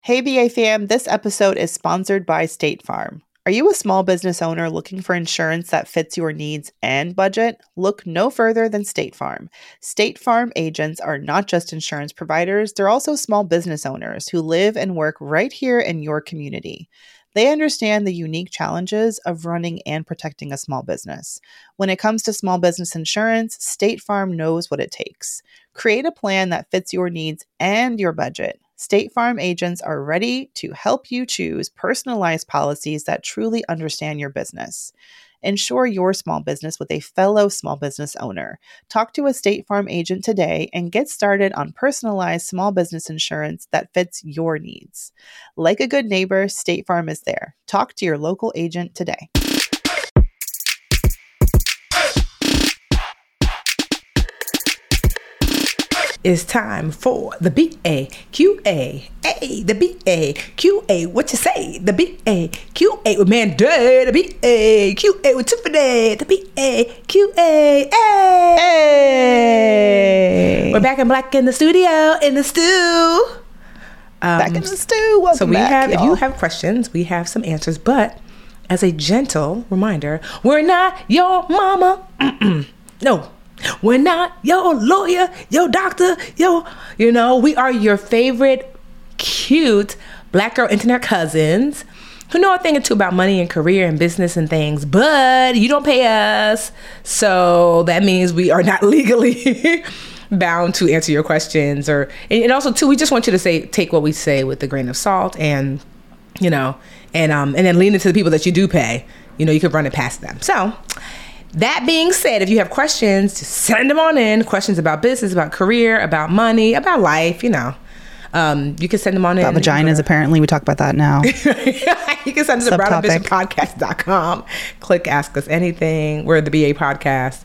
Hey BA fam, this episode is sponsored by State Farm. Are you a small business owner looking for insurance that fits your needs and budget? Look no further than State Farm. State Farm agents are not just insurance providers, they're also small business owners who live and work right here in your community. They understand the unique challenges of running and protecting a small business. When it comes to small business insurance, State Farm knows what it takes. Create a plan that fits your needs and your budget. State Farm agents are ready to help you choose personalized policies that truly understand your business. Insure your small business with a fellow small business owner. Talk to a State Farm agent today and get started on personalized small business insurance that fits your needs. Like a good neighbor, State Farm is there. Talk to your local agent today. It's time for the BAQA. Hey, the BAQA. What you say? The BAQA with Manday. The BAQA with Tiffany. The BAQA. Hey. We're back in black in the studio, in the stew. Back in the stew. Welcome so we back, have, y'all. if you have questions, we have some answers. But as a gentle reminder, we're not your mama. No. We're not your lawyer, your doctor, we are your favorite cute black girl internet cousins who know a thing or two about money and career and business and things, but you don't pay us. So that means we are not legally bound to answer your questions and also too, we just want you to take what we say with a grain of salt and then lean into the people that you do pay. You could run it past them. So that being said, if you have questions, just send them on in. Questions about business, about career, about money, about life, you can send them on in. About vaginas, apparently. We talk about that now. You can send it to brownambitionpodcast.com. Click Ask Us Anything. We're the BA Podcast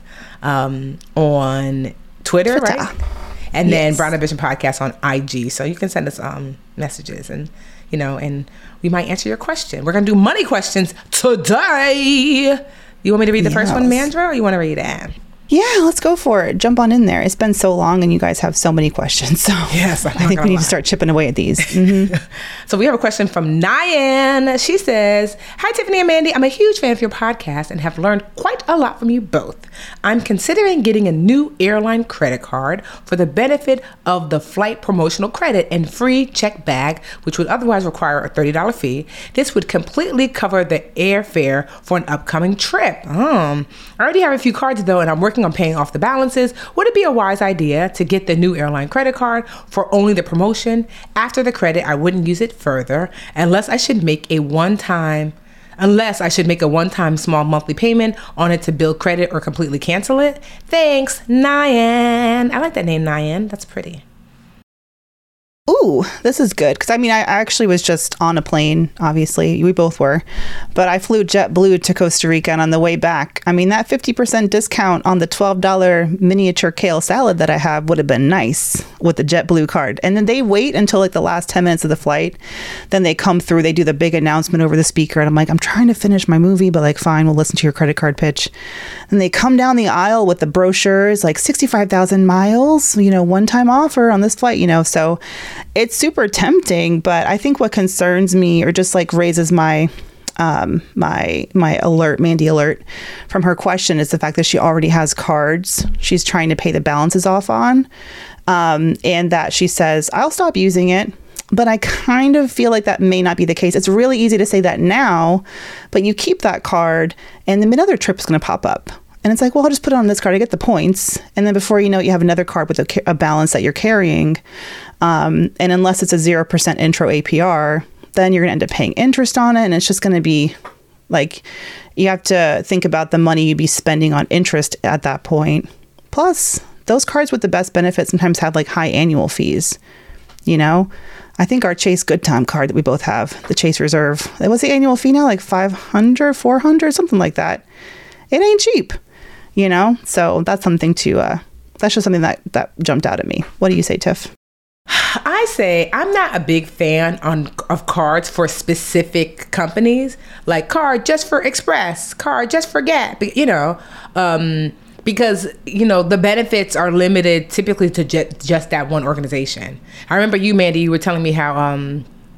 on Twitter, right? And then Brown Ambition Podcast on IG. So you can send us messages and we might answer your question. We're going to do money questions today. You want me to read the first one, Mandra, or you want to read it? Yeah, let's go for it. Jump on in there. It's been so long and you guys have so many questions. So yes, I think we need to start chipping away at these. Mm-hmm. So we have a question from Nyan. She says, "Hi, Tiffany and Mandy. I'm a huge fan of your podcast and have learned quite a lot from you both. I'm considering getting a new airline credit card for the benefit of the flight promotional credit and free check bag, which would otherwise require a $30 fee. This would completely cover the airfare for an upcoming trip. I already have a few cards though, and I'm working on paying off the balances. Would it be a wise idea to get the new airline credit card for only the promotion? After the credit, I wouldn't use it further unless I should make a one-time small monthly payment on it to build credit or completely cancel it. Thanks, Nyan." I like that name, Nyan. That's pretty. Ooh, this is good. Because, I actually was just on a plane, obviously. We both were. But I flew JetBlue to Costa Rica, and on the way back, that 50% discount on the $12 miniature kale salad that I have would have been nice with the JetBlue card. And then they wait until the last 10 minutes of the flight. Then they come through, they do the big announcement over the speaker. And I'm like, I'm trying to finish my movie, but fine, we'll listen to your credit card pitch. And they come down the aisle with the brochures, 65,000 miles, one-time offer on this flight, So it's super tempting, but I think what concerns me or just raises my my alert, Mandy alert from her question is the fact that she already has cards she's trying to pay the balances off on, and that she says, I'll stop using it. But I kind of feel like that may not be the case. It's really easy to say that now, but you keep that card and then another trip is going to pop up. And it's I'll just put it on this card. I get the points. And then before you know it, you have another card with a balance that you're carrying. And unless it's a 0% intro APR, then you're going to end up paying interest on it. And it's just going to be you have to think about the money you'd be spending on interest at that point. Plus, those cards with the best benefits sometimes have high annual fees. I think our Chase Good Time card that we both have, the Chase Reserve, what's the annual fee now? $500, $400, something like that. It ain't cheap. So that's something that's just something that jumped out at me. What do you say, Tiff? I say I'm not a big fan of cards for specific companies, like card just for Express, card just for Gap, because the benefits are limited typically to just that one organization. I remember you, Mandy, you were telling me how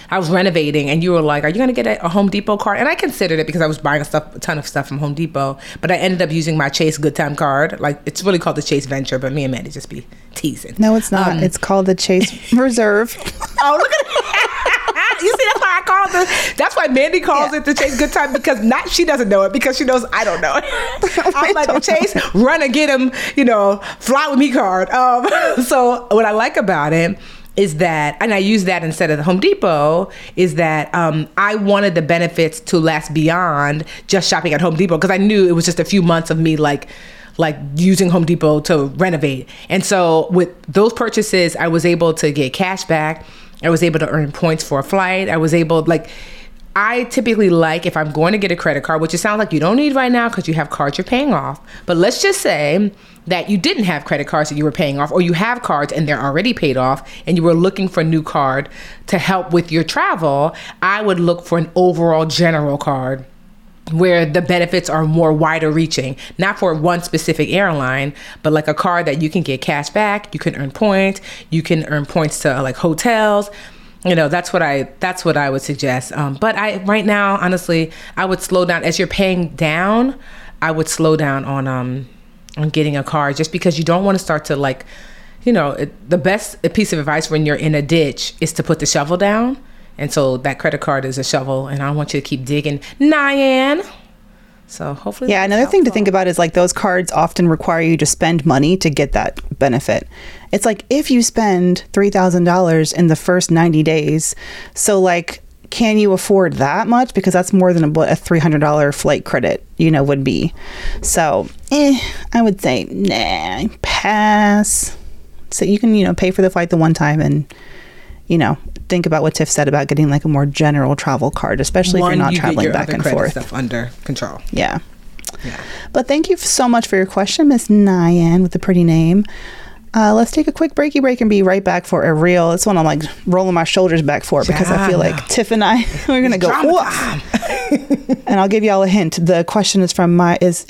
I was renovating and you were like, are you going to get a Home Depot card? And I considered it because I was buying a ton of stuff from Home Depot, but I ended up using my Chase Good Time card. Like, it's really called the Chase Venture, but me and Mandy just be teasing. No, it's not. It's called the Chase Reserve. Oh, look at it. You see, that's why I call it. That's why Mandy calls it the Chase Good Time, because she doesn't know it, because she knows I don't know it. I'm like, the Chase run and get him, fly with me card. So what I like about it is that, and I use that instead of the Home Depot, is that I wanted the benefits to last beyond just shopping at Home Depot, because I knew it was just a few months of me like using Home Depot to renovate. And so with those purchases, I was able to get cash back. I was able to earn points for a flight. I typically like, if I'm going to get a credit card, which it sounds like you don't need right now because you have cards you're paying off. But let's just say that you didn't have credit cards that you were paying off, or you have cards and they're already paid off and you were looking for a new card to help with your travel. I would look for an overall general card where the benefits are more wider reaching, not for one specific airline, but like a card that you can get cash back, you can earn points, you can earn points to like hotels. That's what I would suggest. But right now, honestly, I would slow down as you're paying down. I would slow down on getting a card, just because you don't want to start to the best piece of advice when you're in a ditch is to put the shovel down. And so that credit card is a shovel, and I don't want you to keep digging, Nyan. So hopefully. Yeah, another thing to think about is like those cards often require you to spend money to get that benefit. It's like if you spend $3,000 in the first 90 days, so like, can you afford that much? Because that's more than what a $300 flight credit, would be. So, I would say, nah, pass. So you can, pay for the flight the one time and, think about what Tiff said about getting like a more general travel card, especially if you're not traveling back and forth. Stuff under control. Yeah. But thank you so much for your question, Miss Nyan with the pretty name. Let's take a quick break and be right back for a reel. It's one I'm like rolling my shoulders back for, because I feel like Tiff and I, we're going to go, and I'll give y'all a hint. The question is from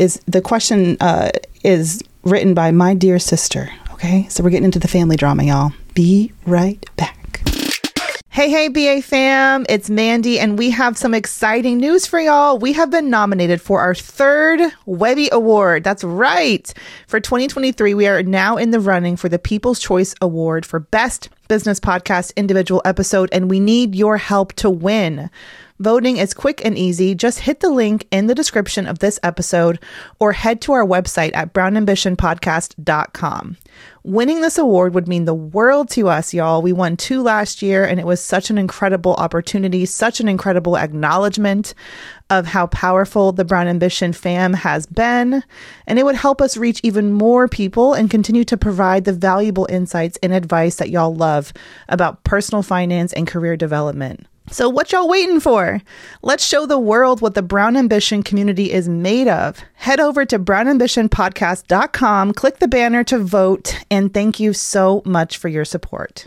is written by my dear sister. Okay. So we're getting into the family drama, y'all. Be right back. Hey, BA fam, it's Mandy, and we have some exciting news for y'all. We have been nominated for our third Webby Award. That's right. For 2023, we are now in the running for the People's Choice Award for Best Business Podcast Individual Episode, and we need your help to win. Voting is quick and easy. Just hit the link in the description of this episode or head to our website at brownambitionpodcast.com. Winning this award would mean the world to us, y'all. We won 2 last year, and it was such an incredible opportunity, such an incredible acknowledgement of how powerful the Brown Ambition fam has been. And it would help us reach even more people and continue to provide the valuable insights and advice that y'all love about personal finance and career development. So what y'all waiting for? Let's show the world what the Brown Ambition community is made of. Head over to brownambitionpodcast.com, click the banner to vote, and thank you so much for your support.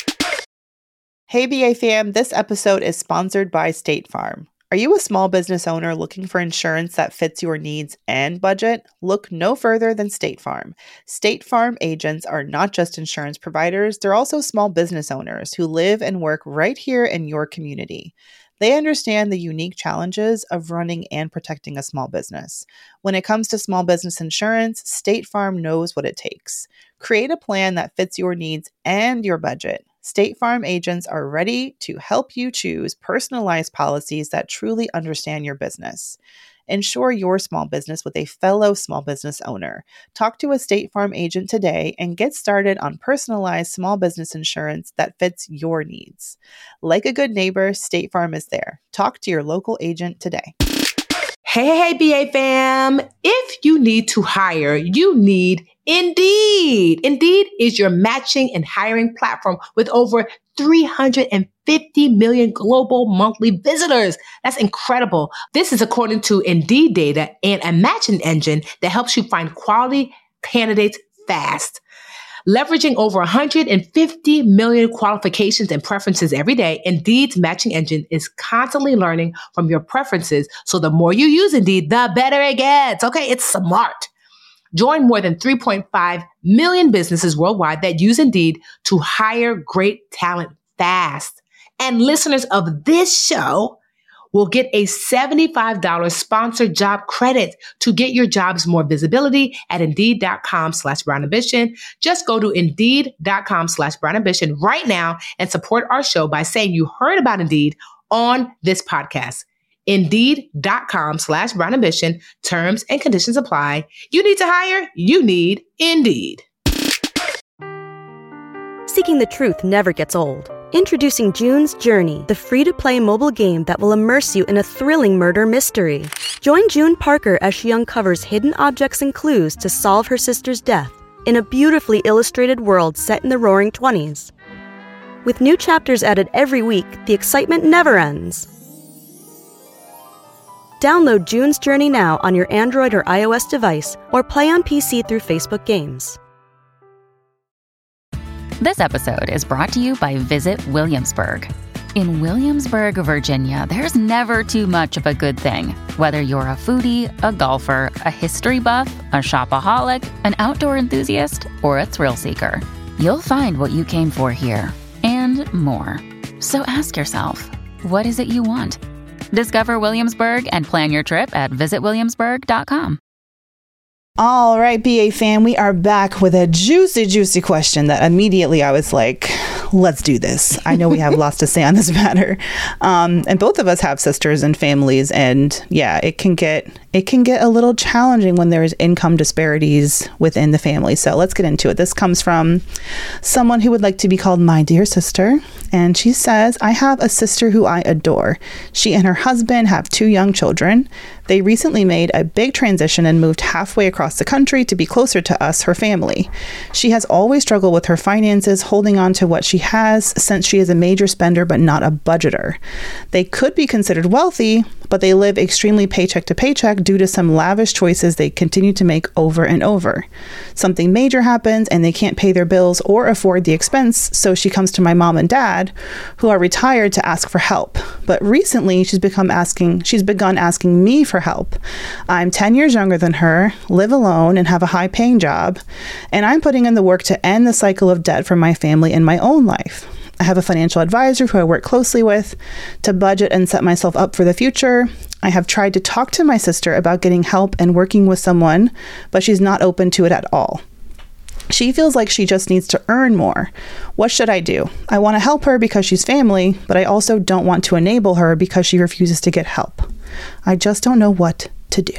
Hey BA fam, this episode is sponsored by State Farm. Are you a small business owner looking for insurance that fits your needs and budget? Look no further than State Farm. State Farm agents are not just insurance providers, they're also small business owners who live and work right here in your community. They understand the unique challenges of running and protecting a small business. When it comes to small business insurance, State Farm knows what it takes. Create a plan that fits your needs and your budget. State Farm agents are ready to help you choose personalized policies that truly understand your business. Insure your small business with a fellow small business owner. Talk to a State Farm agent today and get started on personalized small business insurance that fits your needs. Like a good neighbor, State Farm is there. Talk to your local agent today. Hey, BA fam. If you need to hire, you need Indeed. Indeed is your matching and hiring platform with over 350 million global monthly visitors. That's incredible. This is according to Indeed data and a matching engine that helps you find quality candidates fast. Leveraging over 150 million qualifications and preferences every day, Indeed's matching engine is constantly learning from your preferences. So the more you use Indeed, the better it gets. Okay, it's smart. Join more than 3.5 million businesses worldwide that use Indeed to hire great talent fast. And listeners of this show will get a $75 sponsored job credit to get your jobs more visibility at Indeed.com/BrownAmbition. Just go to Indeed.com/BrownAmbition right now and support our show by saying you heard about Indeed on this podcast. Indeed.com/BrownAmbition. Terms and conditions apply. You need to hire? You need Indeed. Seeking the truth never gets old. Introducing June's Journey, the free-to-play mobile game that will immerse you in a thrilling murder mystery. Join June Parker as she uncovers hidden objects and clues to solve her sister's death in a beautifully illustrated world set in the Roaring '20s. With new chapters added every week, the excitement never ends. Download June's Journey now on your Android or iOS device, or play on PC through Facebook Games. This episode is brought to you by Visit Williamsburg. In Williamsburg, Virginia, there's never too much of a good thing. Whether you're a foodie, a golfer, a history buff, a shopaholic, an outdoor enthusiast, or a thrill seeker, you'll find what you came for here and more. So ask yourself, what is it you want? Discover Williamsburg and plan your trip at visitwilliamsburg.com. All right, BA fam, we are back with a juicy question that immediately I was like, let's do this. I know we have lots to say on this matter. And both of us have sisters and families. And yeah, it can get a little challenging when there's income disparities within the family. So let's get into it. This comes from someone who would like to be called my dear sister. And she says, I have a sister who I adore. She and her husband have 2 young children. They recently made a big transition and moved halfway across the country to be closer to us, her family. She has always struggled with her finances, holding on to what she has since she is a major spender but not a budgeter. They could be considered wealthy, but they live extremely paycheck to paycheck due to some lavish choices they continue to make over and over. Something major happens and they can't pay their bills or afford the expense, so she comes to my mom and dad, who are retired, to ask for help. But recently she's begun asking me for help. I'm 10 years younger than her, live alone, and have a high-paying job, and I'm putting in the work to end the cycle of debt for my family in my own life. I have a financial advisor who I work closely with to budget and set myself up for the future. I have tried to talk to my sister about getting help and working with someone, but she's not open to it at all. She feels like she just needs to earn more. What should I do? I want to help her because she's family, but I also don't want to enable her because she refuses to get help. I just don't know what to do.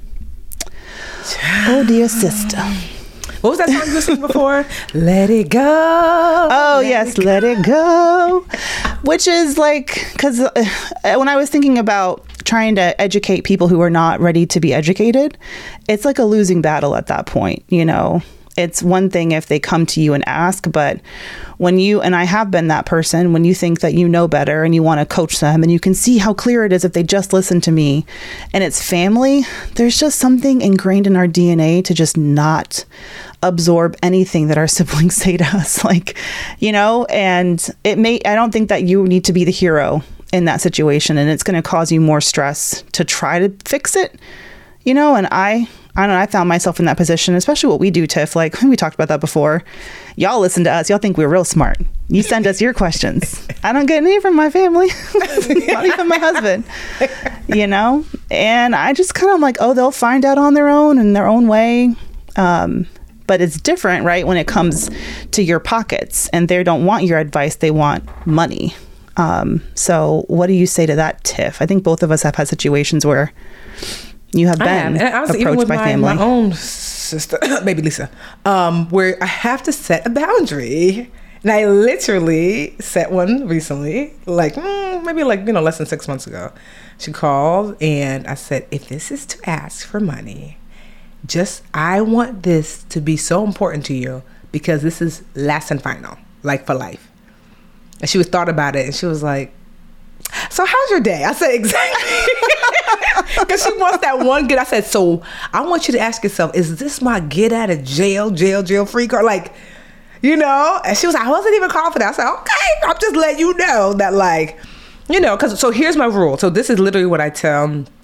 Oh, dear sister. What was that song you were singing before? Let it go. Oh, yes, let it go. Which is like, because when I was thinking about trying to educate people who are not ready to be educated, it's like a losing battle at that point, you know? It's one thing if they come to you and ask, but when you, and I have been that person, when you think that you know better and you want to coach them and you can see how clear it is if they just listen to me and it's family, there's just something ingrained in our DNA to just not absorb anything that our siblings say to us, like, you know, and I don't think that you need to be the hero in that situation, and it's going to cause you more stress to try to fix it, you know, and I don't know, I found myself in that position, especially what we do, Tiff. Like, we talked about that before. Y'all listen to us. Y'all think we're real smart. You send us your questions. I don't get any from my family. Not even my husband. You know? And I just kind of like, oh, they'll find out on their own in their own way. But it's different, right? When it comes to your pockets and they don't want your advice. They want money. So what do you say to that, Tiff? I think both of us have had situations where you have been approached by family. My own sister, baby Lisa, where I have to set a boundary. And I literally set one recently, like maybe like, you know, less than 6 months ago. She called and I said, if this is to ask for money, I want this to be so important to you because this is last and final, like for life. And she thought about it and she was like, so how's your day? I said, exactly. Because she wants that one good. I said, so I want you to ask yourself, is this my get out of jail free card? Like, you know? And she was like, I wasn't even confident. I said, okay, I'm just letting you know that, like, you know, so here's my rule. So this is literally what I tell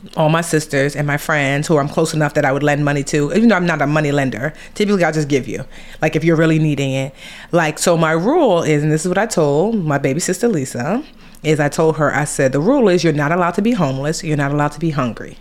all my sisters and my friends who I'm close enough that I would lend money to, even though I'm not a money lender, typically I'll just give you, like if you're really needing it. Like, so my rule is, and this is what I told my baby sister Lisa, is I told her, I said, the rule is you're not allowed to be homeless. You're not allowed to be hungry.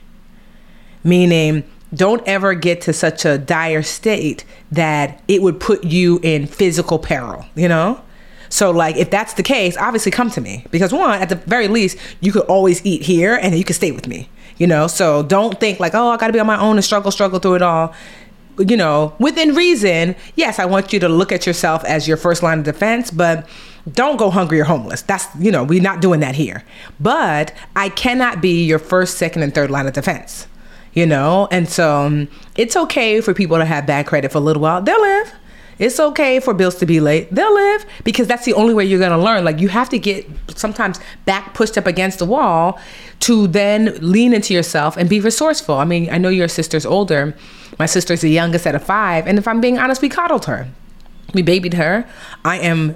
Meaning, don't ever get to such a dire state that it would put you in physical peril, you know? So like, if that's the case, obviously come to me, because one, at the very least, you could always eat here and you can stay with me, you know? So don't think like, oh, I got to be on my own and struggle through it all. You know, within reason, yes, I want you to look at yourself as your first line of defense, but don't go hungry or homeless. That's, you know, we're not doing that here. But I cannot be your first, second, and third line of defense, you know? And so it's okay for people to have bad credit for a little while. They'll live. It's okay for bills to be late. They'll live, because that's the only way you're going to learn. Like, you have to get sometimes back pushed up against the wall to then lean into yourself and be resourceful. I mean, I know your sister's older. My sister's the youngest out of 5. And if I'm being honest, we coddled her. We babied her. I am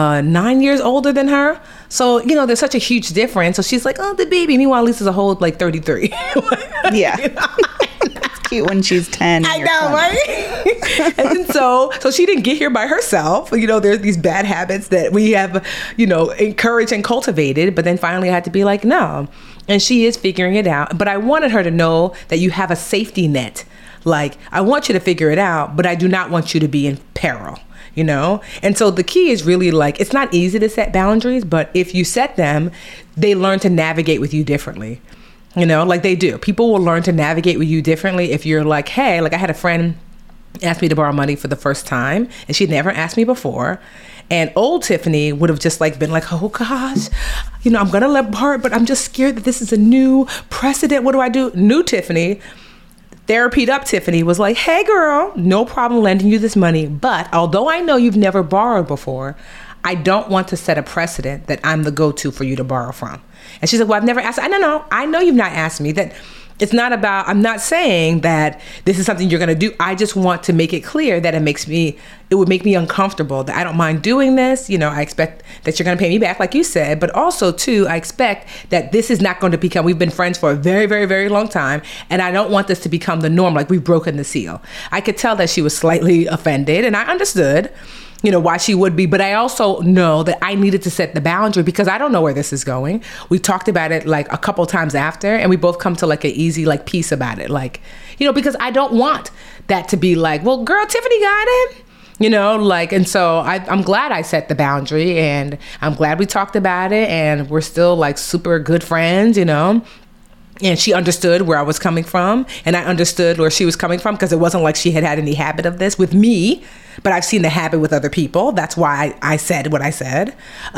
9 years older than her. So, you know, there's such a huge difference. So she's like, oh, the baby. Meanwhile, Lisa's a whole like 33. Yeah. You know? That's cute when she's 10. I know, 20. Right? And so she didn't get here by herself. You know, there's these bad habits that we have, you know, encouraged and cultivated. But then finally I had to be like, no. And she is figuring it out. But I wanted her to know that you have a safety net. Like, I want you to figure it out, but I do not want you to be in peril. You know? And so the key is really like, it's not easy to set boundaries, but if you set them, they learn to navigate with you differently. You know, like they do. People will learn to navigate with you differently if you're like, hey, like I had a friend ask me to borrow money for the first time, and she'd never asked me before. And old Tiffany would have just like been like, oh gosh, you know, I'm going to let borrow, but I'm just scared that this is a new precedent. What do I do? New Tiffany, therapied up Tiffany was like, hey girl, no problem lending you this money. But although I know you've never borrowed before, I don't want to set a precedent that I'm the go-to for you to borrow from. And she's like, well, I've never asked. I know you've not asked me. That it's not about, I'm not saying that this is something you're going to do. I just want to make it clear that it would make me uncomfortable, that I don't mind doing this. You know, I expect that you're going to pay me back, like you said, but also too, I expect that this is not going to become, we've been friends for a very, very, very long time. And I don't want this to become the norm. Like, we've broken the seal. I could tell that she was slightly offended, and I understood, you know, why she would be. But I also know that I needed to set the boundary, because I don't know where this is going. We talked about it like a couple times after, and we both come to like an easy like peace about it. Like, you know, because I don't want that to be like, well, girl, Tiffany got it. You know, like, and so I'm glad I set the boundary, and I'm glad we talked about it, and we're still like super good friends, you know. And she understood where I was coming from, and I understood where she was coming from, because it wasn't like she had any habit of this with me, but I've seen the habit with other people. That's why I said what I said.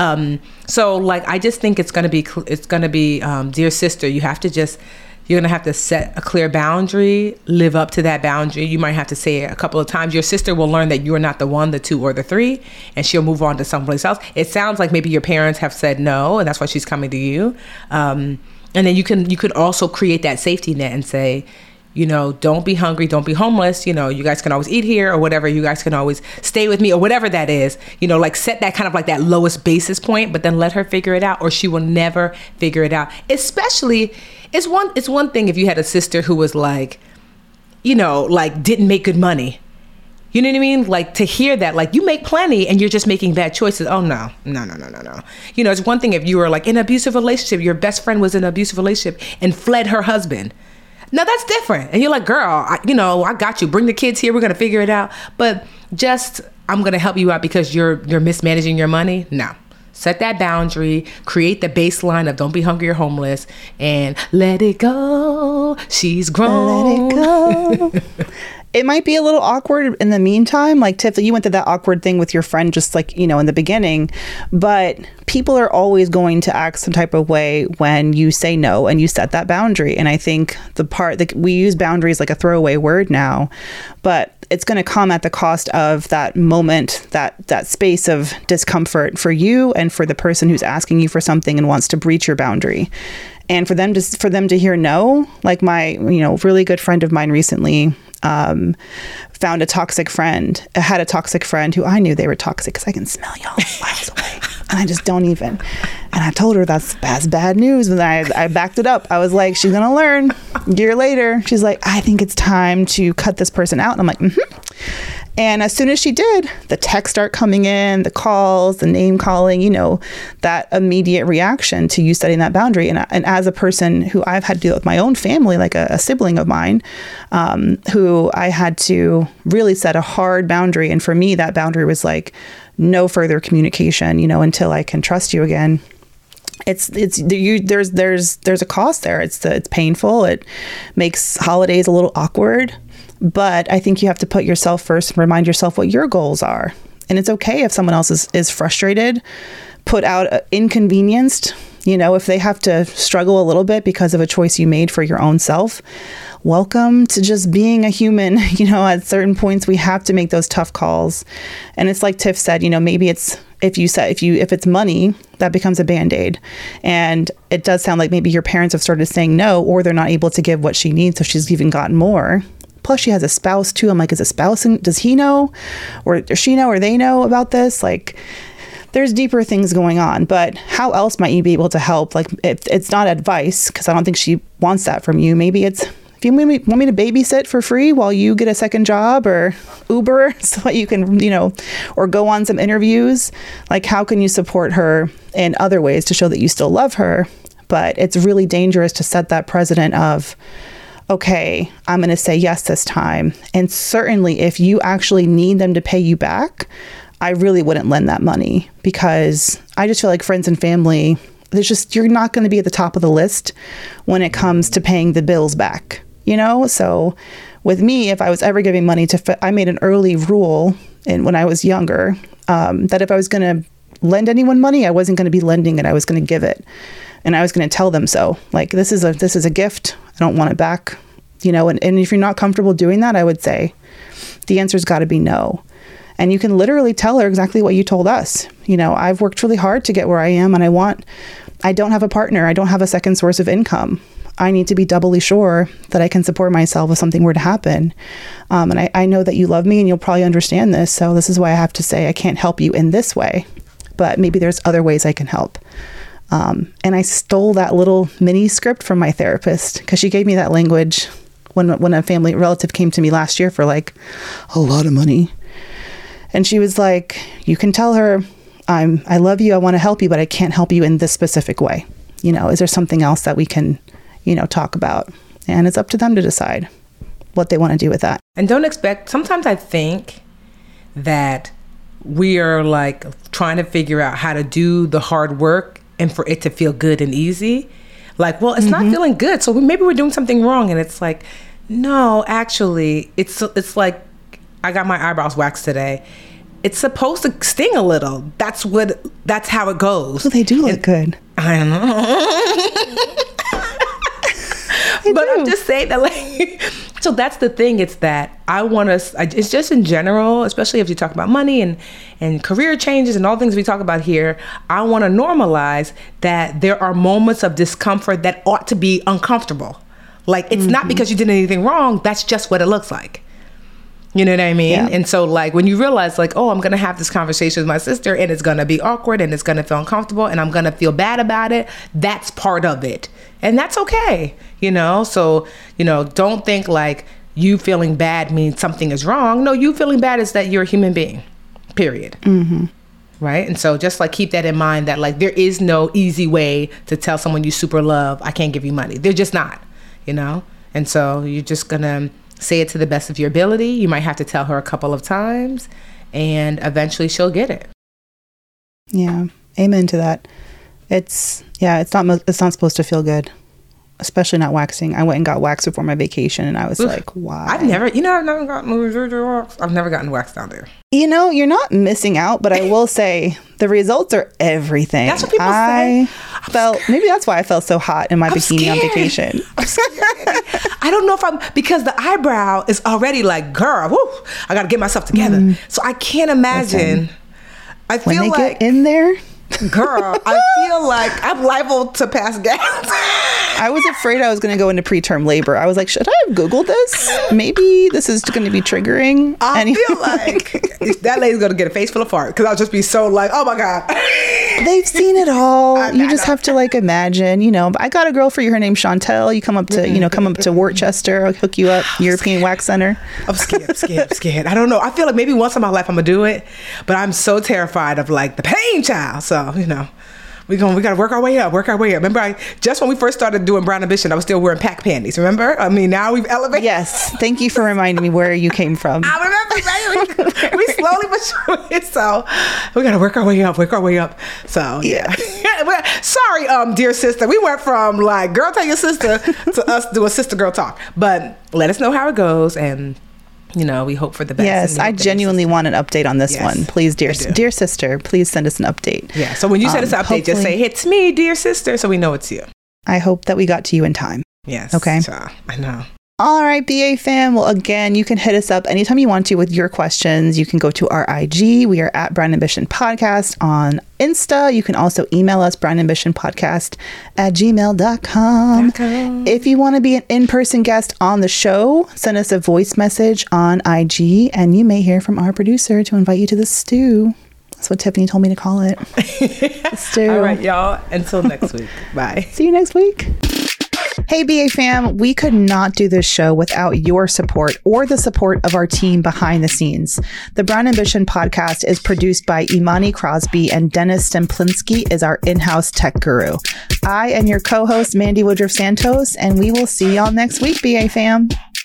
So like, I just think it's going to be, dear sister, you're going to have to set a clear boundary, live up to that boundary. You might have to say it a couple of times. Your sister will learn that you're not the 1, the 2, or the 3, and she'll move on to someplace else. It sounds like maybe your parents have said no, and that's why she's coming to you. And then you could also create that safety net and say, you know, don't be hungry, don't be homeless. You know, you guys can always eat here or whatever. You guys can always stay with me or whatever that is. You know, like set that kind of like that lowest basis point, but then let her figure it out, or she will never figure it out. Especially, it's one thing if you had a sister who was like, you know, like didn't make good money. You know what I mean? Like, to hear that, like, you make plenty and you're just making bad choices. Oh, no. You know, it's one thing if you were like in an abusive relationship, your best friend was in an abusive relationship and fled her husband. Now that's different. And you're like, girl, I got you. Bring the kids here. We're going to figure it out. But just, I'm going to help you out because you're mismanaging your money. No. Set that boundary, create the baseline of don't be hungry or homeless, and let it go. She's grown. Let it go. It might be a little awkward in the meantime. Like, Tiff, you went through that awkward thing with your friend just like, you know, in the beginning. But people are always going to act some type of way when you say no and you set that boundary. And I think the part that we use boundaries like a throwaway word now, but it's going to come at the cost of that moment, that space of discomfort for you and for the person who's asking you for something and wants to breach your boundary. And for them to hear no, like my, you know, really good friend of mine recently had a toxic friend who I knew they were toxic because I can smell y'all miles away, and I just don't even. And I told her that's bad news. And I backed it up. I was like, she's going to learn. A year later, she's like, I think it's time to cut this person out. And I'm like, And as soon as she did, the texts start coming in, the calls, the name calling, that immediate reaction to you setting that boundary. And as a person who I've had to deal with my own family, like a sibling of mine, who I had to really set a hard boundary. And for me, that boundary was like no further communication, until I can trust you again. There's a cost there. It's painful. It makes holidays a little awkward. But I think you have to put yourself first and remind yourself what your goals are. And it's okay if someone else is frustrated, put out, inconvenienced, if they have to struggle a little bit because of a choice you made for your own self. Welcome to just being a human. At certain points, we have to make those tough calls. And it's like Tiff said, maybe it's if it's money, that becomes a Band-Aid. And it does sound like maybe your parents have started saying no, or they're not able to give what she needs. So she's even gotten more. Plus, she has a spouse, too. I'm like, is a spouse, does he know? Or does she know, or they know about this? Like, there's deeper things going on. But how else might you be able to help? Like, it's not advice, because I don't think she wants that from you. Maybe it's, if you want me to babysit for free while you get a second job, or Uber so that you can, or go on some interviews. Like, how can you support her in other ways to show that you still love her? But it's really dangerous to set that precedent of, okay, I'm going to say yes this time. And certainly if you actually need them to pay you back, I really wouldn't lend that money, because I just feel like friends and family, you're not going to be at the top of the list when it comes to paying the bills back, So with me, if I was ever giving money I made an early rule when I was younger, that if I was going to lend anyone money, I wasn't going to be lending it. I was going to give it. And I was going to tell them so. Like, this is a gift. I don't want it back. And if you're not comfortable doing that, I would say the answer's got to be no. And you can literally tell her exactly what you told us. I've worked really hard to get where I am, and I don't have a partner. I don't have a second source of income. I need to be doubly sure that I can support myself if something were to happen. And I know that you love me, and you'll probably understand this. So this is why I have to say I can't help you in this way, but maybe there's other ways I can help. And I stole that little mini script from my therapist, because she gave me that language when a family relative came to me last year for like a lot of money. And she was like, you can tell her, I love you, I want to help you, but I can't help you in this specific way. Is there something else that we can, talk about? And it's up to them to decide what they want to do with that. And don't expect, sometimes I think that we are like trying to figure out how to do the hard work and for it to feel good and easy. Like, well, it's not feeling good, so maybe we're doing something wrong. And it's like, no, actually, it's like, I got my eyebrows waxed today. It's supposed to sting a little. That's how it goes. Well, they do look good. I don't know. But I'm just saying that, like, so that's the thing. It's that it's just in general, especially if you talk about money and career changes and all things we talk about here, I want to normalize that there are moments of discomfort that ought to be uncomfortable. Like, it's not because you did anything wrong. That's just what it looks like. You know what I mean? Yeah. And so, like, when you realize, like, oh, I'm going to have this conversation with my sister, and it's going to be awkward, and it's going to feel uncomfortable, and I'm going to feel bad about it, that's part of it. And that's okay, So, don't think, like, you feeling bad means something is wrong. No, you feeling bad is that you're a human being, period. Mm-hmm. Right? And so just, like, keep that in mind that, like, there is no easy way to tell someone you super love, I can't give you money. They're just not, And so you're just going to say it to the best of your ability. You might have to tell her a couple of times, and eventually she'll get it. Yeah. Amen to that. It's not supposed to feel good, especially not waxing. I went and got waxed before my vacation, and I was like, why? I've never gotten waxed. I've never gotten waxed down there. You're not missing out, but I will say the results are everything. That's what people say. Maybe that's why I felt so hot in my bikini on vacation. I'm scared. I don't know if because the eyebrow is already like, girl, whoo, I got to get myself together. So I can't imagine. I feel when they get in there, Girl, I feel like I'm liable to pass gas. I was afraid I was going to go into preterm labor. I was like, should I have Googled this? Maybe this is going to be triggering. I feel like that lady's going to get a face full of fart because I'll just be so like, oh my God. They've seen it all. You just have to like imagine, you know. I got a girl for you. Her name's Chantel. You come up to, come up to Worcester. I'll hook you up. European Wax Center. I'm scared. I don't know. I feel like maybe once in my life I'm gonna do it, but I'm so terrified of like the pain, child. So we gotta work our way up. Remember, just when we first started doing Brown Ambition, I was still wearing pack panties. Remember? I mean, now we've elevated. Yes. Thank you for reminding me where you came from. I remember, baby. We slowly but surely. So we gotta work our way up. So yeah. Sorry, dear sister. We went from like girl tell your sister to us do a sister girl talk. But let us know how it goes, and we hope for the best. Yes, I genuinely want an update on this one. Please, dear sister, please send us an update. Yeah, so when you send us an update, just say, it's me, dear sister, so we know it's you. I hope that we got to you in time. Yes. Okay. I know. All right, BA fam. Well, again, you can hit us up anytime you want to with your questions. You can go to our IG. We are at Brown Ambition Podcast on Insta. You can also email us, brownambitionpodcast@gmail.com. If you want to be an in-person guest on the show, send us a voice message on IG, and you may hear from our producer to invite you to the stew. That's what Tiffany told me to call it. The stew. All right, y'all. Until next week. Bye. See you next week. Hey, BA fam, we could not do this show without your support or the support of our team behind the scenes. The Brown Ambition Podcast is produced by Imani Crosby, and Dennis Stemplinsky is our in-house tech guru. I am your co-host, Mandy Woodruff Santos, and we will see y'all next week, BA fam.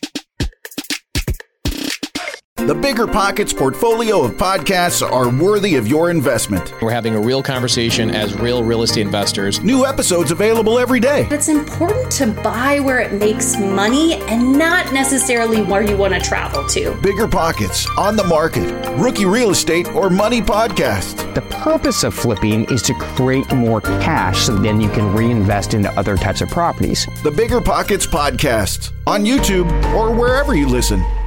The Bigger Pockets portfolio of podcasts are worthy of your investment. We're having a real conversation as real estate investors. New episodes available every day. It's important to buy where it makes money and not necessarily where you want to travel to. Bigger Pockets, On the Market, Rookie Real Estate, or Money Podcast. The purpose of flipping is to create more cash so then you can reinvest into other types of properties. The Bigger Pockets Podcast on YouTube or wherever you listen.